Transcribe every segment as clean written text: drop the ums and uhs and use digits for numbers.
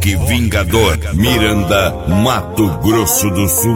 Rock Vingador, Miranda, Mato Grosso do Sul.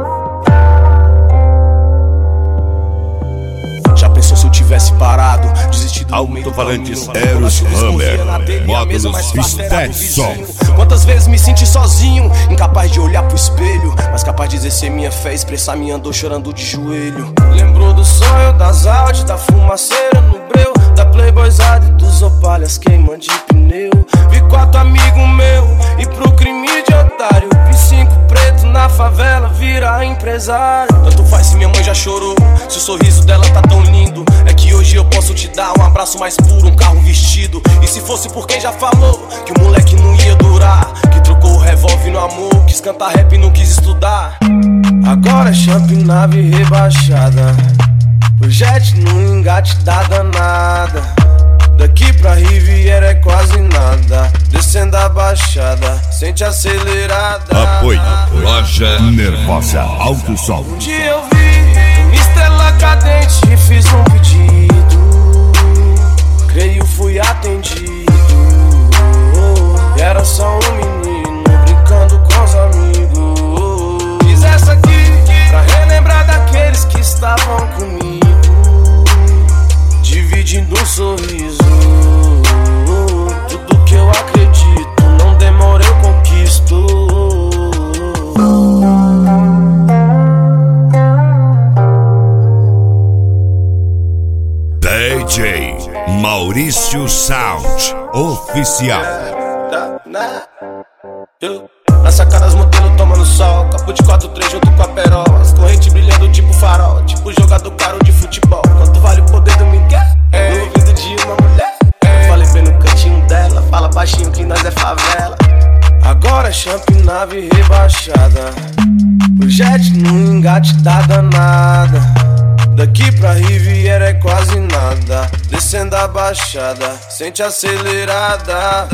Já pensou se eu tivesse parado, desistido no meio do Alto-falantes caminho? Eros Hammer, módulos Stetson. Quantas vezes me senti sozinho, incapaz de olhar pro espelho, mas capaz de exercer minha fé, expressar minha dor chorando de joelho. Lembrou do sonho, das Audi, da fumaceira no breu, da playboyzada e dos opalhas queimando de pneu. Vi 4 amigos meu e pro crime de otário, vi 5 preto na favela virar empresário. Tanto faz se minha mãe já chorou, se o sorriso dela tá tão lindo. É que hoje eu posso te dar um abraço mais puro, um carro vestido. E se fosse por quem já falou que o moleque não ia durar, que trocou o revólver no amor, quis cantar rap e não quis estudar. Agora é champ, nave rebaixada, o jet no engate da danada. Daqui pra Riviera é quase nada, descendo a baixada, sente acelerada. Apoio, Loja Nervosa, Alto Sol. Um dia eu vi uma estrela cadente e fiz um pedido, creio fui atendido. E era só um menino brincando com os amigos. Fiz essa aqui pra relembrar daqueles que estavam comigo, dividindo um sorriso. Tudo que eu acredito, não demora eu conquisto. DJ Maurício Sound Oficial. Na sacada as modelos tomando sol, copo de 4-3 junto com a perola, as correntes brilhando tipo farol, tipo jogador caro de futebol. Quanto vale o poder do Miguel? No ouvido de uma mulher. Falei bem no cantinho dela, fala baixinho que nós é favela. Agora é champ, nave rebaixada, o jet no engate da danada. Daqui pra Riviera é quase nada, descendo a baixada, sente acelerada.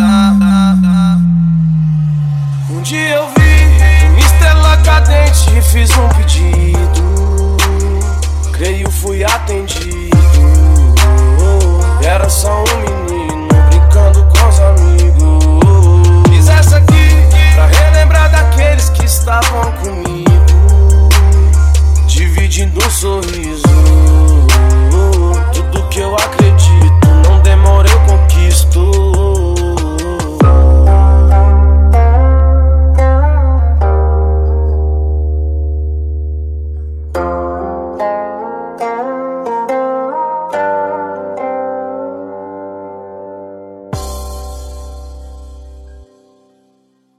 Um dia eu vi uma estrela cadente e fiz um pedido, creio fui atendido. E era só um menino brincando com os amigos. Fiz essa aqui pra relembrar daqueles que estavam comigo, dividindo um sorriso.